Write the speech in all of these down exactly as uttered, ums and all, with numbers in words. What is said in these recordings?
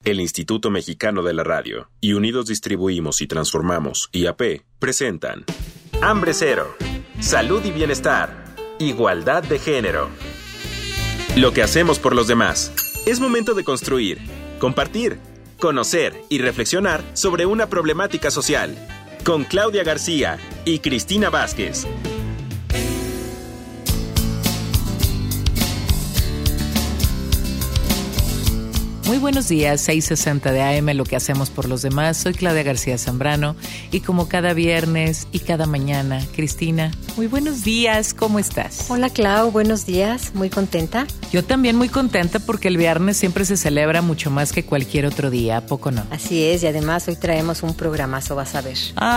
el Instituto Mexicano de la Radio y Unidos Distribuimos y Transformamos, I A P, presentan Hambre Cero, Salud y Bienestar, Igualdad de Género. Lo que hacemos por los demás. Es momento de construir, compartir, conocer y reflexionar sobre una problemática social. Con Claudia García y Cristina Vázquez. Muy buenos días, seis sesenta de A M, lo que hacemos por los demás. Soy Claudia García Zambrano y como cada viernes y cada mañana, Cristina, muy buenos días, ¿cómo estás? Hola Clau, buenos días, muy contenta. Yo también muy contenta porque el viernes siempre se celebra mucho más que cualquier otro día, ¿a poco no? Así es, y además hoy traemos un programazo, vas a ver.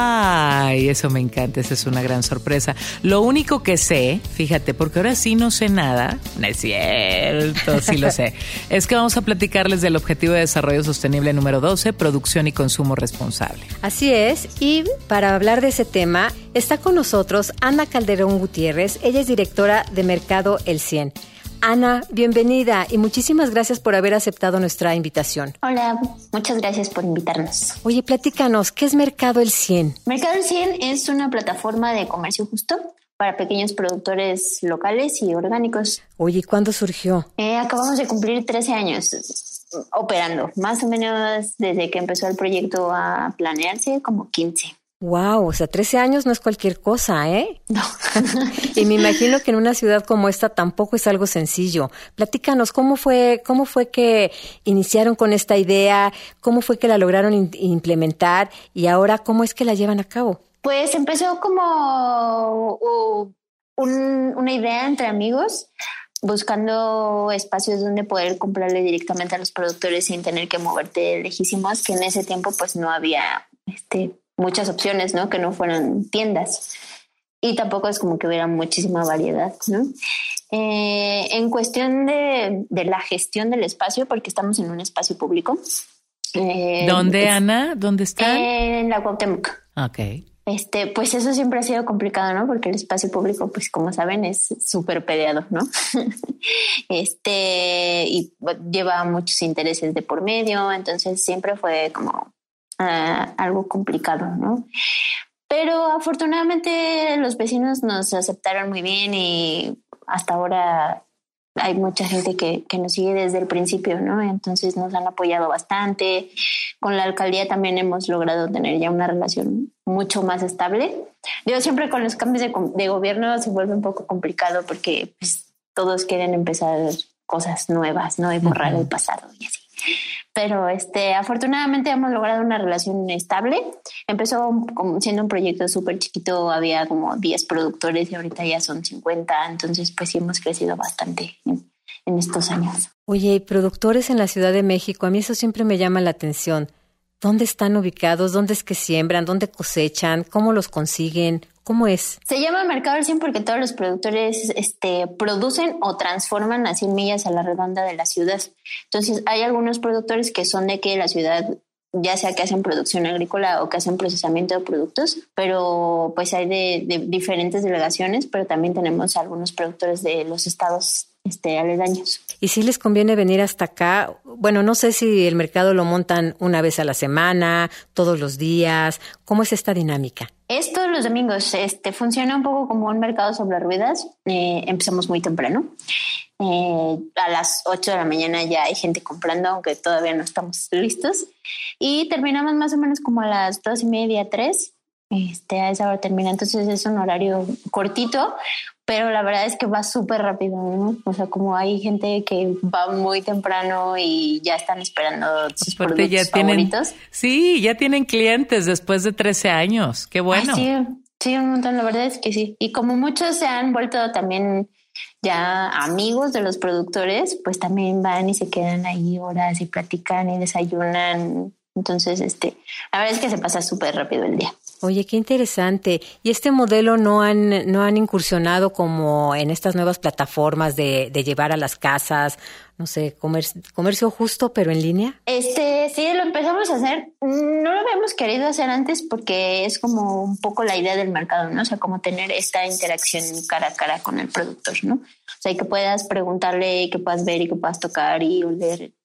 Ay, eso me encanta, esa es una gran sorpresa. Lo único que sé, fíjate, porque ahora sí no sé nada, no es cierto, sí lo sé, es que vamos a platicarles del Objetivo de Desarrollo Sostenible número doce, producción y consumo responsable. Así es, y para hablar de ese tema está con nosotros Ana Calderón Gutiérrez, ella es directora de Mercado El cien. Ana, bienvenida y muchísimas gracias por haber aceptado nuestra invitación. Hola, muchas gracias por invitarnos. Oye, platícanos, ¿qué es Mercado El cien? Mercado El cien es una plataforma de comercio justo para pequeños productores locales y orgánicos. Oye, ¿cuándo surgió? Eh, acabamos de cumplir trece años operando, más o menos desde que empezó el proyecto a planearse, como quince. Wow, o sea, trece años no es cualquier cosa, ¿eh? No. Y me imagino que en una ciudad como esta tampoco es algo sencillo. Platícanos, ¿cómo fue, cómo fue que iniciaron con esta idea? ¿Cómo fue que la lograron in- implementar? Y ahora, ¿cómo es que la llevan a cabo? Pues empezó como uh, un, una idea entre amigos, buscando espacios donde poder comprarle directamente a los productores sin tener que moverte lejísimos, que en ese tiempo pues no había este, muchas opciones, ¿no? Que no fueran tiendas. Y tampoco es como que hubiera muchísima variedad, ¿no? Eh, en cuestión de, de la gestión del espacio, porque estamos en un espacio público. Eh, ¿Dónde, es, Ana? ¿Dónde está? En la Cuauhtémoc. Ok. Este, pues eso siempre ha sido complicado, ¿no? Porque el espacio público, pues como saben, es súper peleado, ¿no? este, y lleva muchos intereses de por medio, entonces siempre fue como uh, algo complicado, ¿no? Pero afortunadamente los vecinos nos aceptaron muy bien y hasta ahora hay mucha gente que, que nos sigue desde el principio, ¿no? Entonces nos han apoyado bastante. Con la alcaldía también hemos logrado tener ya una relación mucho más estable. Yo siempre con los cambios de, de gobierno se vuelve un poco complicado porque pues, todos quieren empezar cosas nuevas, ¿no? Y borrar uh-huh. el pasado y así. Pero este, afortunadamente hemos logrado una relación estable. Empezó como siendo un proyecto súper chiquito, había como diez productores y ahorita ya son cincuenta, entonces pues sí hemos crecido bastante en, en estos años. Oye, y productores en la Ciudad de México, a mí eso siempre me llama la atención. ¿Dónde están ubicados? ¿Dónde es que siembran? ¿Dónde cosechan? ¿Cómo los consiguen? ¿Cómo es? Se llama Mercado El cien porque todos los productores este, producen o transforman a cien millas a la redonda de la ciudad. Entonces hay algunos productores que son de que la ciudad, ya sea que hacen producción agrícola o que hacen procesamiento de productos, pero pues hay de, de diferentes delegaciones, pero también tenemos algunos productores de los estados este, aledaños. ¿Y si les conviene venir hasta acá? Bueno, no sé si el mercado lo montan una vez a la semana, todos los días. ¿Cómo es esta dinámica? Es todos los domingos. Este, funciona un poco como un mercado sobre ruedas. Eh, empezamos muy temprano. Eh, a las ocho de la mañana ya hay gente comprando, aunque todavía no estamos listos. Y terminamos más o menos como a las dos y media, tres. Este, a esa hora termina. Entonces es un horario cortito, pero la verdad es que va súper rápido, ¿no? O sea, como hay gente que va muy temprano y ya están esperando sus Aparte productos ya tienen, favoritos. Sí, ya tienen clientes después de trece años. Qué bueno. Ay, sí, sí, un montón. La verdad es que sí. Y como muchos se han vuelto también ya amigos de los productores, pues también van y se quedan ahí horas y platican y desayunan. Entonces, este, la verdad es que se pasa súper rápido el día. Oye, qué interesante. ¿Y este modelo no han no han incursionado como en estas nuevas plataformas de, de llevar a las casas, no sé, comercio, comercio justo, pero en línea? Este, sí, lo empezamos a hacer. No lo habíamos querido hacer antes porque es como un poco la idea del mercado, ¿no? O sea, como tener esta interacción cara a cara con el productor, ¿no? O sea, y que puedas preguntarle, que puedas ver y que puedas tocar y oler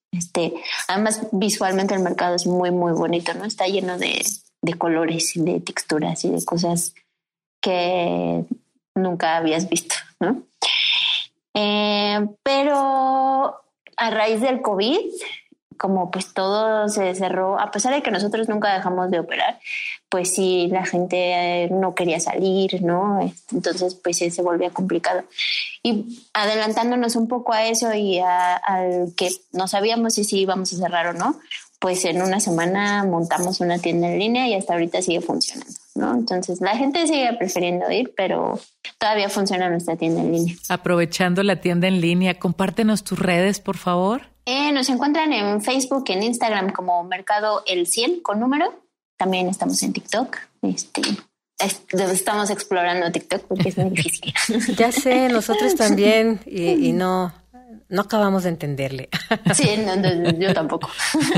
Este, además, visualmente el mercado es muy, muy bonito, ¿no? Está lleno de, de colores y de texturas y de cosas que nunca habías visto, ¿no? Eh, pero a raíz del COVID, como pues todo se cerró, a pesar de que nosotros nunca dejamos de operar, pues sí, la gente no quería salir, ¿no? Entonces, pues sí, se volvía complicado. Y adelantándonos un poco a eso y a, al que no sabíamos si sí íbamos a cerrar o no, pues en una semana montamos una tienda en línea y hasta ahorita sigue funcionando, ¿no? Entonces, la gente sigue prefiriendo ir, pero todavía funciona nuestra tienda en línea. Aprovechando la tienda en línea, compártenos tus redes, por favor. Eh, nos encuentran en Facebook, en Instagram como Mercado El cien con número. También estamos en TikTok. Este, estamos explorando TikTok porque es muy difícil. Ya sé, nosotros también y, y no, no acabamos de entenderle. Sí, no, no, yo tampoco.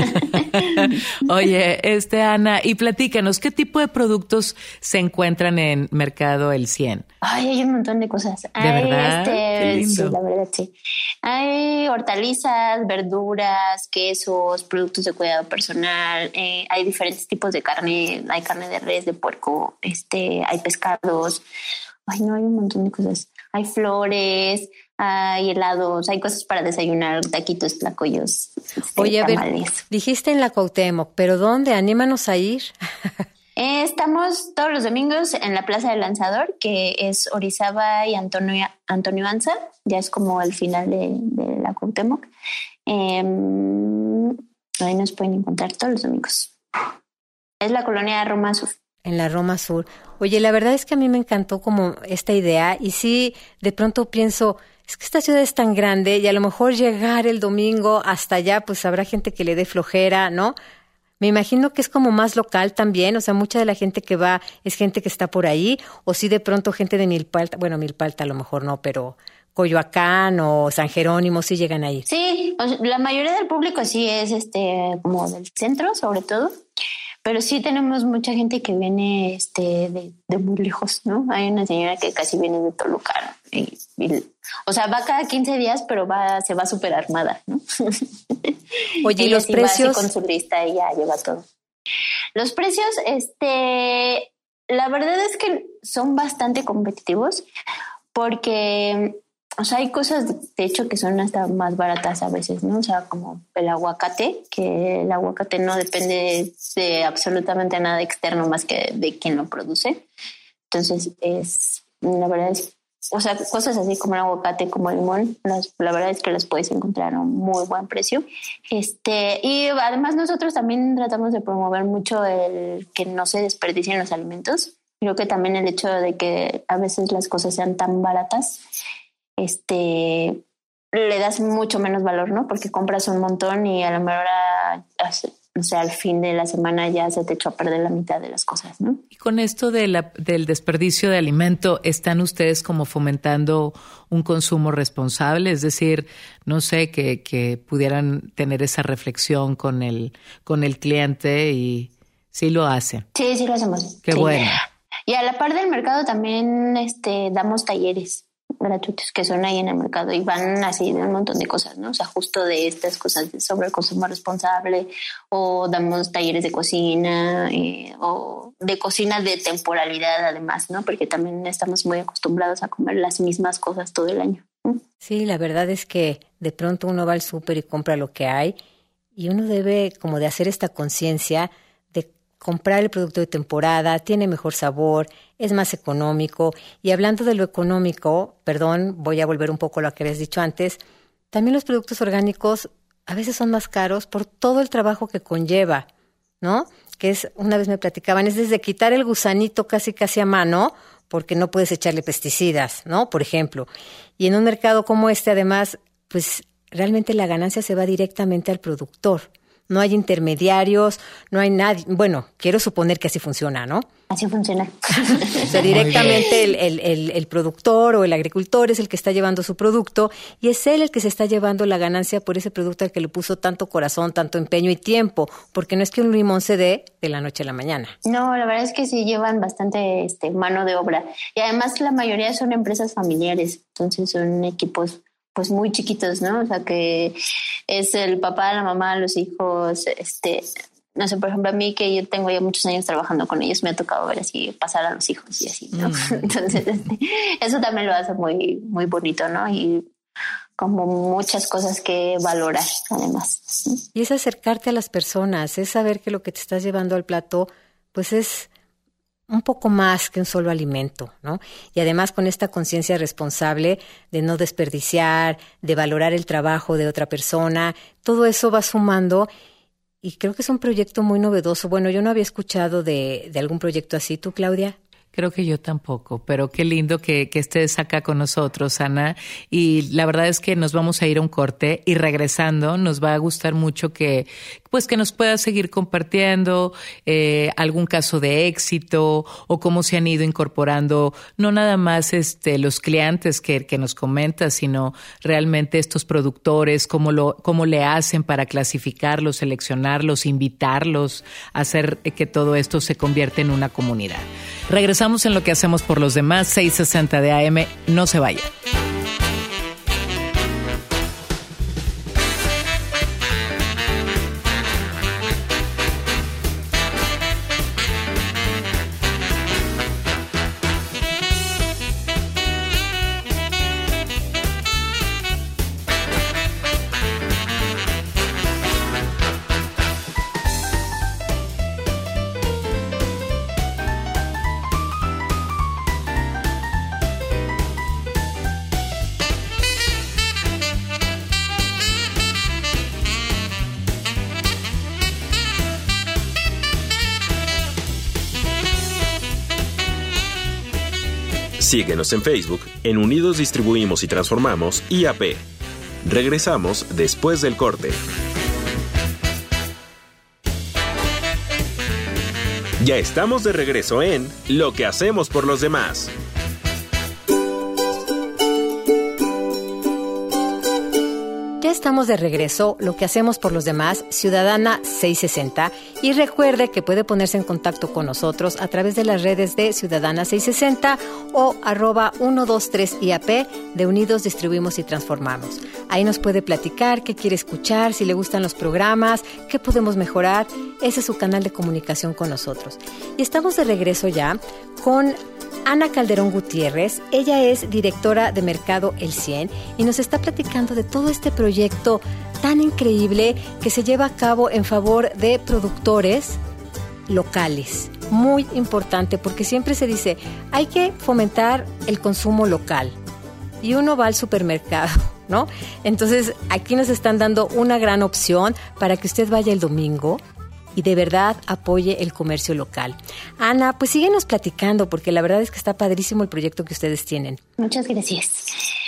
Oye, este Ana, y platícanos, ¿qué tipo de productos se encuentran en Mercado El cien? Ay, hay un montón de cosas. ¿De hay verdad? Este, Qué lindo. Sí, la verdad, sí. Hay hortalizas, verduras, quesos, productos de cuidado personal. Eh, hay diferentes tipos de carne. Hay carne de res, de puerco. Este, hay pescados. Ay, no, hay un montón de cosas. Hay flores, hay helados, hay cosas para desayunar, taquitos, tlacoyos. Este, Oye, a ver, tamales. dijiste en la Cuauhtémoc, ¿pero dónde? Anímanos a ir. Eh, estamos todos los domingos en la Plaza del Lanzador, que es Orizaba y Antonio, Antonio Anza, ya es como el final de, de la Cuauhtémoc. Eh, ahí nos pueden encontrar todos los domingos. Es la colonia Roma Sur. En la Roma Sur. Oye, la verdad es que a mí me encantó como esta idea y sí, de pronto pienso, es que esta ciudad es tan grande y a lo mejor llegar el domingo hasta allá, pues habrá gente que le dé flojera, ¿no? Me imagino que es como más local también, o sea, mucha de la gente que va es gente que está por ahí, o sí de pronto gente de Milpalta, bueno, Milpalta a lo mejor no, pero Coyoacán o San Jerónimo sí llegan a ir. Sí, o sea, la mayoría del público sí es este como del centro, sobre todo. Pero sí tenemos mucha gente que viene este, de, de muy lejos, ¿no? Hay una señora que casi viene de Toluca. Y, y, o sea, va cada quince días, pero va, se va súper armada, ¿no? Oye, ¿y los sí precios? Va así con su lista y ya lleva todo. Los precios, este, la verdad es que son bastante competitivos porque... O sea, hay cosas, de hecho, que son hasta más baratas a veces, ¿no? O sea, como el aguacate, que el aguacate no depende de absolutamente nada externo más que de quien lo produce. Entonces, es, la verdad es, o sea, cosas así como el aguacate, como el limón, las, la verdad es que las puedes encontrar a un muy buen precio. Este, y además nosotros también tratamos de promover mucho el que no se desperdicien los alimentos. Creo que también el hecho de que a veces las cosas sean tan baratas, este, le das mucho menos valor, ¿no? Porque compras un montón y a la mejor hora, o sea, al fin de la semana ya se te echó a perder la mitad de las cosas, ¿no? Y con esto de la, del desperdicio de alimento, ¿están ustedes como fomentando un consumo responsable? Es decir, no sé, que, que pudieran tener esa reflexión con el, con el cliente y sí lo hacen. Sí, sí lo hacemos. Qué sí. bueno. Y a la par del mercado también este, damos talleres gratuitos que son ahí en el mercado y van así de un montón de cosas, ¿no? O sea, justo de estas cosas sobre el consumo responsable, o damos talleres de cocina eh, o de cocina de temporalidad además, ¿no? Porque también estamos muy acostumbrados a comer las mismas cosas todo el año. Sí, la verdad es que de pronto uno va al súper y compra lo que hay y uno debe como de hacer esta conciencia de comprar el producto de temporada, tiene mejor sabor, es más económico. Y hablando de lo económico, perdón, voy a volver un poco a lo que habías dicho antes, también los productos orgánicos a veces son más caros por todo el trabajo que conlleva, ¿no? Que es, una vez me platicaban, es desde quitar el gusanito casi casi a mano, porque no puedes echarle pesticidas, ¿no? Por ejemplo. Y en un mercado como este, además, pues realmente la ganancia se va directamente al productor. No hay intermediarios, no hay nadie. Bueno, quiero suponer que así funciona, ¿no? Así funciona. O sea, directamente el, el, el, el productor o el agricultor es el que está llevando su producto y es él el que se está llevando la ganancia por ese producto al que le puso tanto corazón, tanto empeño y tiempo, porque no es que un limón se dé de la noche a la mañana. No, la verdad es que sí llevan bastante este, mano de obra y además la mayoría son empresas familiares, entonces son equipos pues muy chiquitos, ¿no? O sea, que es el papá, la mamá, los hijos, este, no sé, por ejemplo, a mí que yo tengo ya muchos años trabajando con ellos, me ha tocado ver así pasar a los hijos y así, ¿no? Mm. Entonces, este, eso también lo hace muy, muy bonito, ¿no? Y como muchas cosas que valorar, además. Y es acercarte a las personas, es saber que lo que te estás llevando al plato, pues es un poco más que un solo alimento, ¿no? Y además con esta conciencia responsable de no desperdiciar, de valorar el trabajo de otra persona, todo eso va sumando y creo que es un proyecto muy novedoso. Bueno, yo no había escuchado de, de algún proyecto así. ¿Tú, Claudia? Creo que yo tampoco, pero qué lindo que, que estés acá con nosotros, Ana. Y la verdad es que nos vamos a ir a un corte y regresando nos va a gustar mucho que, pues, que nos puedas seguir compartiendo eh, algún caso de éxito o cómo se han ido incorporando, no nada más este los clientes que, que nos comentas, sino realmente estos productores, cómo lo, cómo le hacen para clasificarlos, seleccionarlos, invitarlos a hacer que todo esto se convierta en una comunidad. Regresamos en Lo que hacemos por los demás, seiscientos sesenta de A M. No se vaya. Síguenos en Facebook, en Unidos Distribuimos y Transformamos I A P. Regresamos después del corte. Ya estamos de regreso en Lo que hacemos por los demás. Ya estamos de regreso, Lo que hacemos por los demás, Ciudadana seiscientos sesenta, y recuerde que puede ponerse en contacto con nosotros a través de las redes de Ciudadana seiscientos sesenta o arroba ciento veintitrés I A P de Unidos Distribuimos y Transformamos. Ahí nos puede platicar qué quiere escuchar, si le gustan los programas, qué podemos mejorar. Ese es su canal de comunicación con nosotros. Y estamos de regreso ya con Ana Calderón Gutiérrez. Ella es directora de Mercado El cien y nos está platicando de todo este proyecto tan increíble que se lleva a cabo en favor de productores locales. Muy importante porque siempre se dice, hay que fomentar el consumo local. Y uno va al supermercado, ¿no? Entonces, aquí nos están dando una gran opción para que usted vaya el domingo y de verdad apoye el comercio local. Ana, pues síguenos platicando porque la verdad es que está padrísimo el proyecto que ustedes tienen. Muchas gracias.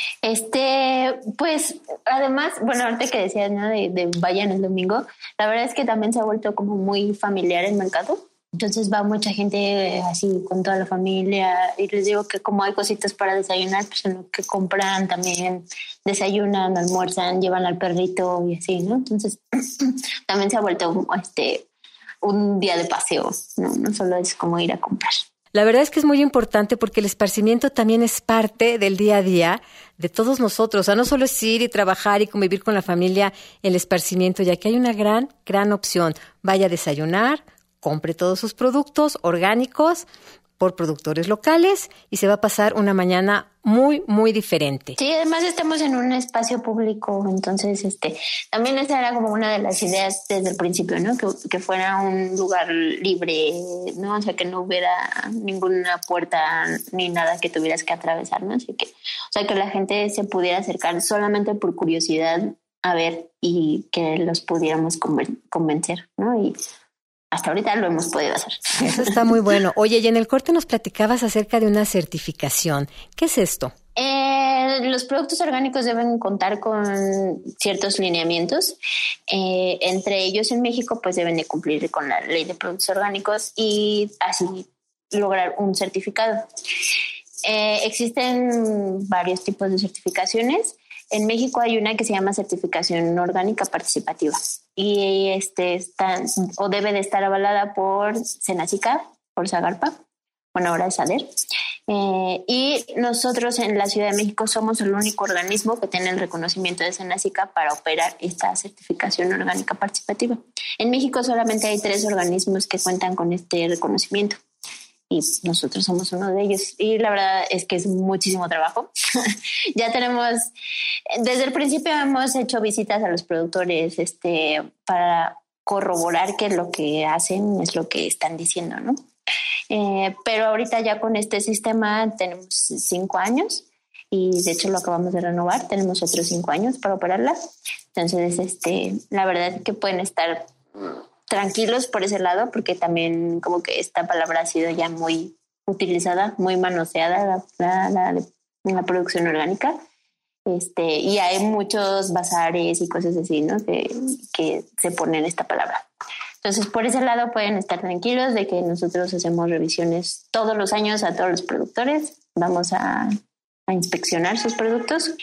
Este, pues, además, bueno, ahorita que decías, ¿no? De, de vayan el domingo, la verdad es que también se ha vuelto como muy familiar el mercado. Entonces va mucha gente así con toda la familia y les digo que como hay cositas para desayunar, pues en lo que compran también desayunan, almuerzan, llevan al perrito y así, ¿no? Entonces también se ha vuelto este un día de paseo, ¿no? No solo es como ir a comprar. La verdad es que es muy importante porque el esparcimiento también es parte del día a día de todos nosotros. O sea, no solo es ir y trabajar y convivir con la familia, el esparcimiento, ya que hay una gran, gran opción. Vaya a desayunar, compre todos sus productos orgánicos por productores locales y se va a pasar una mañana muy, muy diferente. Sí, además estamos en un espacio público, entonces este también esa era como una de las ideas desde el principio, ¿no? Que, que fuera un lugar libre, ¿no? O sea, que no hubiera ninguna puerta ni nada que tuvieras que atravesar, ¿no? Así que, o sea, que la gente se pudiera acercar solamente por curiosidad a ver y que los pudiéramos convencer, ¿no? Y hasta ahorita lo hemos podido hacer. Eso está muy bueno. Oye, y en el corte nos platicabas acerca de una certificación. ¿Qué es esto? Eh, los productos orgánicos deben contar con ciertos lineamientos. Eh, entre ellos en México, pues deben de cumplir con la ley de productos orgánicos y así lograr un certificado. Eh, existen varios tipos de certificaciones. En México hay una que se llama certificación orgánica participativa y este está o debe de estar avalada por Senacica, por Zagarpa, bueno, ahora es SADER. Eh, y nosotros en la Ciudad de México somos el único organismo que tiene el reconocimiento de Senacica para operar esta certificación orgánica participativa. En México solamente hay tres organismos que cuentan con este reconocimiento y nosotros somos uno de ellos. Y la verdad es que es muchísimo trabajo. Ya tenemos, desde el principio hemos hecho visitas a los productores este, para corroborar que lo que hacen es lo que están diciendo, ¿no? Eh, pero ahorita ya con este sistema tenemos cinco años y de hecho lo acabamos de renovar, tenemos otros cinco años para operarla. Entonces, este, la verdad es que pueden estar tranquilos por ese lado, porque también como que esta palabra ha sido ya muy utilizada, muy manoseada, la, la, la, la producción orgánica. Este, y hay muchos bazares y cosas así, ¿no? Que, que se ponen esta palabra. Entonces, por ese lado pueden estar tranquilos de que nosotros hacemos revisiones todos los años a todos los productores. Vamos a, a inspeccionar sus productos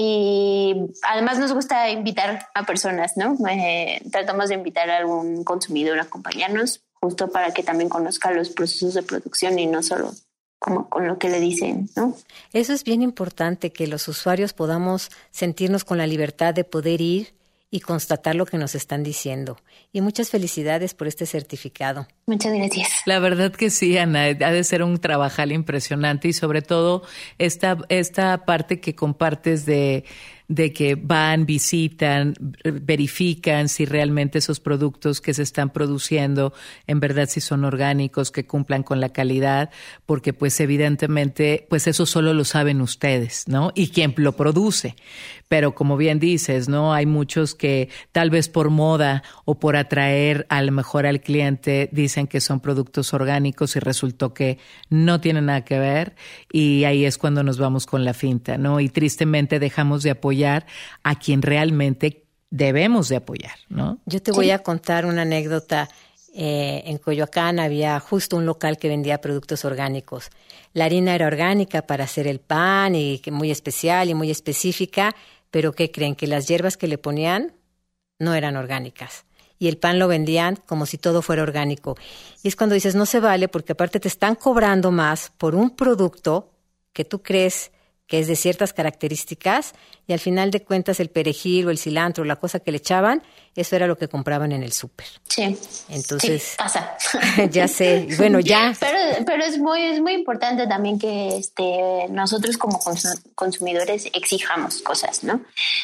y además nos gusta invitar a personas, ¿no? Eh, tratamos de invitar a algún consumidor a acompañarnos justo para que también conozca los procesos de producción y no solo como con lo que le dicen, ¿no? Eso es bien importante, que los usuarios podamos sentirnos con la libertad de poder ir y constatar lo que nos están diciendo. Y muchas felicidades por este certificado. Muchas gracias. La verdad que sí, Ana, ha de ser un trabajal impresionante y sobre todo esta, esta parte que compartes de, de que van, visitan, verifican si realmente esos productos que se están produciendo en verdad si son orgánicos, que cumplan con la calidad, porque pues evidentemente pues eso solo lo saben ustedes, ¿no? Y quien lo produce. Pero como bien dices, ¿no? Hay muchos que tal vez por moda o por atraer a lo mejor al cliente dicen que son productos orgánicos y resultó que no tienen nada que ver y ahí es cuando nos vamos con la finta, ¿no? Y tristemente dejamos de apoyar a quien realmente debemos de apoyar, ¿no? Yo te Sí. voy a contar una anécdota. Eh, en Coyoacán había justo un local que vendía productos orgánicos. La harina era orgánica para hacer el pan y que muy especial y muy específica, pero ¿qué creen? Que las hierbas que le ponían no eran orgánicas. Y el pan lo vendían como si todo fuera orgánico. Y es cuando dices, no se vale, porque aparte te están cobrando más por un producto que tú crees que es de ciertas características, y al final de cuentas el perejil o el cilantro, la cosa que le echaban, eso era lo que compraban en el súper. Sí. Entonces, sí, pasa. Ya sé, bueno, ya. Pero, pero es muy, es muy importante también que este, nosotros como consumidores exijamos cosas, ¿no?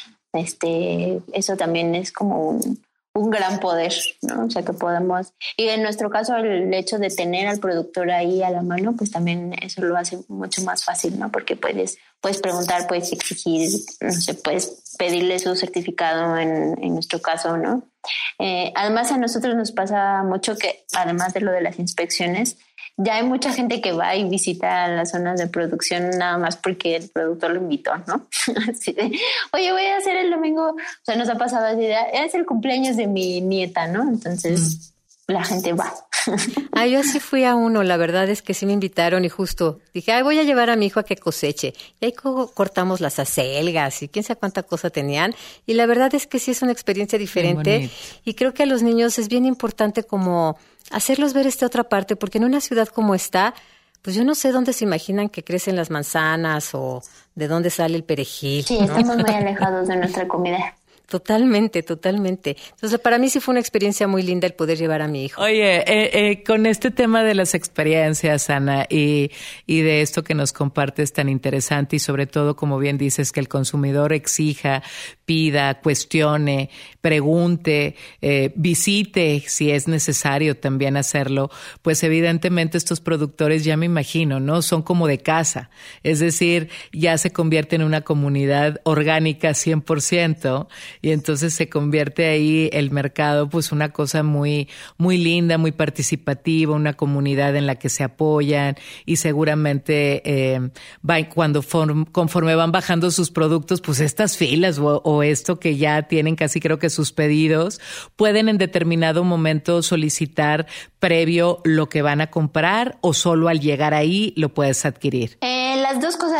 Este, eso también es como un, un gran poder, ¿no? O sea, que podemos, y en nuestro caso el hecho de tener al productor ahí a la mano, pues también eso lo hace mucho más fácil, ¿no? Porque puedes, puedes preguntar, puedes exigir, no sé, puedes pedirle su certificado en, en nuestro caso, ¿no? Eh, además a nosotros nos pasa mucho que, además de lo de las inspecciones, ya hay mucha gente que va y visita las zonas de producción nada más porque el productor lo invitó, ¿no? Así de, oye, voy a hacer el domingo, o sea, nos ha pasado así de, es el cumpleaños de mi nieta, ¿no? Entonces mm. la gente va. Ah, yo sí fui a uno, la verdad es que sí me invitaron y justo dije, ay, voy a llevar a mi hijo a que coseche. Y ahí co- cortamos las acelgas y quién sabe cuánta cosa tenían. Y la verdad es que sí es una experiencia diferente. Y creo que a los niños es bien importante como hacerlos ver esta otra parte, porque en una ciudad como esta, pues yo no sé dónde se imaginan que crecen las manzanas o de dónde sale el perejil. Sí, ¿no? estamos muy alejados de nuestra comida. Totalmente, totalmente. Entonces, para mí sí fue una experiencia muy linda el poder llevar a mi hijo. Oye, eh, eh, con este tema de las experiencias, Ana, y, y de esto que nos compartes tan interesante y sobre todo, como bien dices, que el consumidor exija, pida, cuestione, pregunte, eh, visite si es necesario también hacerlo, pues evidentemente estos productores ya me imagino, ¿no? Son como de casa, es decir, ya se convierte en una comunidad orgánica cien por ciento y entonces se convierte ahí el mercado pues una cosa muy, muy linda, muy participativa, una comunidad en la que se apoyan y seguramente eh, va, cuando form, conforme van bajando sus productos, pues estas filas o, o esto que ya tienen casi creo que sus pedidos, pueden en determinado momento solicitar previo lo que van a comprar o solo al llegar ahí lo puedes adquirir. Eh, las dos cosas.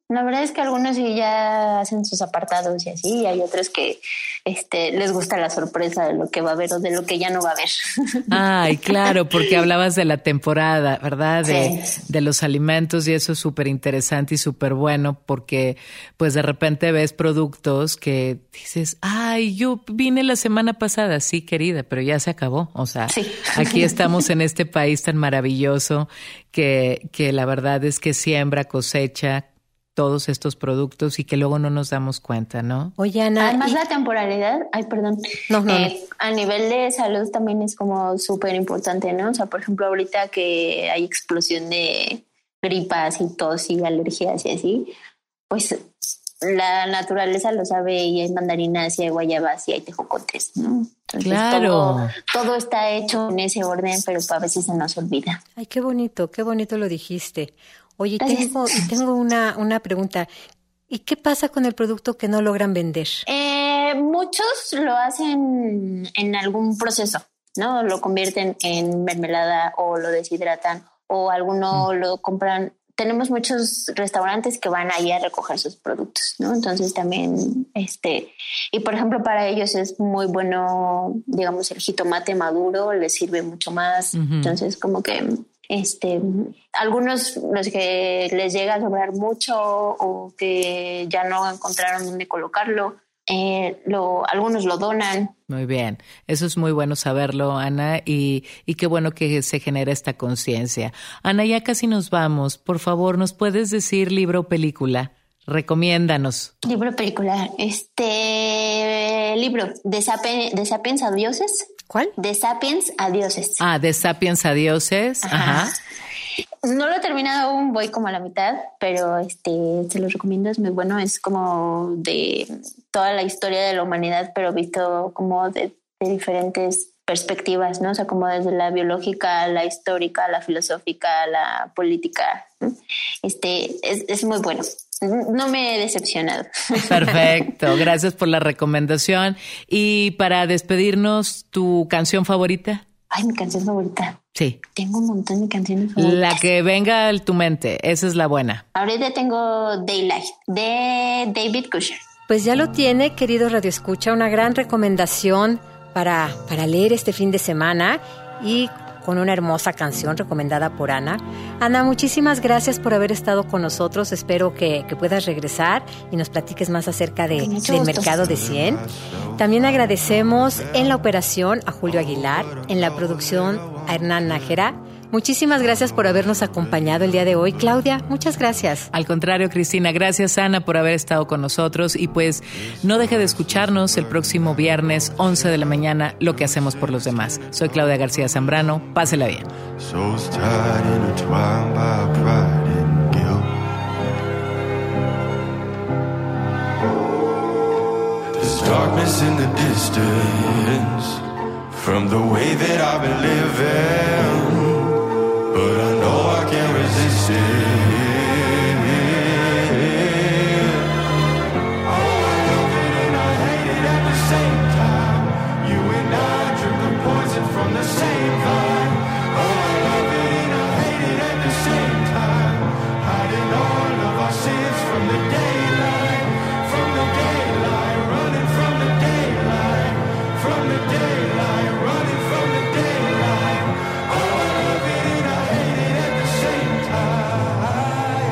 La verdad es que algunos sí ya hacen sus apartados y así, y hay otros que este, les gusta la sorpresa de lo que va a haber o de lo que ya no va a haber. Ay, claro, porque hablabas de la temporada, ¿verdad? De, Sí. de los alimentos, y eso es súper interesante y súper bueno, porque pues de repente ves productos que dices, ay, yo vine la semana pasada, sí, querida, pero ya se acabó. O sea, Sí. aquí estamos en este país tan maravilloso que, que la verdad es que siembra, cosecha todos estos productos y que luego no nos damos cuenta, ¿no? Oye, Ana. Además y- la temporalidad, ay, perdón, No, no, eh, a nivel de salud también es como súper importante, ¿no? O sea, por ejemplo, ahorita que hay explosión de gripas y tos y alergias y así, pues la naturaleza lo sabe y hay mandarinas y hay guayabas y hay tejocotes, ¿no? Entonces, Claro. Todo, todo está hecho en ese orden, pero a veces se nos olvida. Ay, qué bonito, qué bonito lo dijiste. Oye, Gracias. tengo, y tengo una, una pregunta. ¿Y qué pasa con el producto que no logran vender? Eh, muchos lo hacen en algún proceso, ¿no? Lo convierten en mermelada o lo deshidratan o alguno mm. lo compran. Tenemos muchos restaurantes que van ahí a recoger sus productos, ¿no? Entonces también, este, y por ejemplo para ellos es muy bueno, digamos, el jitomate maduro les sirve mucho más. Uh-huh. Entonces como que, este, algunos los que les llega a sobrar mucho o que ya no encontraron dónde colocarlo, eh, lo, algunos lo donan. Muy bien, eso es muy bueno saberlo, Ana, y, y qué bueno que se genera esta conciencia. Ana, ya casi nos vamos. Por favor, ¿nos puedes decir libro o película? Recomiéndanos. Libro o película. Este libro, de, Sapi- de Sapiens a Dioses. ¿Cuál? De Sapiens a Dioses. Ah, de Sapiens a Dioses. Ajá. Ajá. No lo he terminado aún, voy como a la mitad, pero este se los recomiendo, es muy bueno. Es como de toda la historia de la humanidad, pero visto como de, de diferentes perspectivas, ¿no? O sea, como desde la biológica, la histórica, la filosófica, la política, ¿no? Este es, es muy bueno. No me he decepcionado. Perfecto, gracias por la recomendación. Y para despedirnos, ¿tu canción favorita? Ay, mi canción favorita. Sí. Tengo un montón de canciones favoritas. La que venga a tu mente, esa es la buena. Ahorita tengo Daylight, de David Kushner. Pues ya lo tiene, querido Radio Escucha, una gran recomendación para, para leer este fin de semana y con una hermosa canción recomendada por Ana. Ana, muchísimas gracias por haber estado con nosotros. Espero que, que puedas regresar y nos platiques más acerca de, del gusto. Mercado de cien. También agradecemos en la operación a Julio Aguilar, en la producción a Hernán Nájera. Muchísimas gracias por habernos acompañado el día de hoy. Claudia, muchas gracias. Al contrario, Cristina, gracias, Ana, por haber estado con nosotros. Y pues no deje de escucharnos el próximo viernes, once de la mañana, Lo que hacemos por los demás. Soy Claudia García Zambrano. Pásela bien. Darkness in the distance from the way that I've been living, but I know I can't resist it. Oh, I love it and I hate it at the same time. You and I drink the poison from the same vine. Oh, I love it and I hate it at the same time. Hiding all of our sins from the daylight, from the daylight, running from the daylight, from the daylight, running from the daylight. Oh, I love it and I hate it at the same time.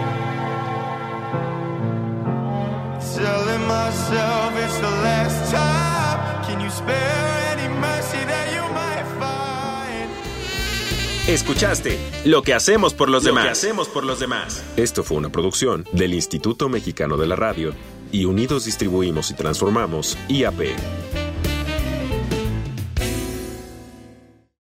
Telling myself it's the last time. Can you spare any mercy that you might find? Escuchaste Lo que hacemos por los demás. Lo que hacemos por los demás. Esto fue una producción del Instituto Mexicano de la Radio y Unidos Distribuimos y Transformamos I A P.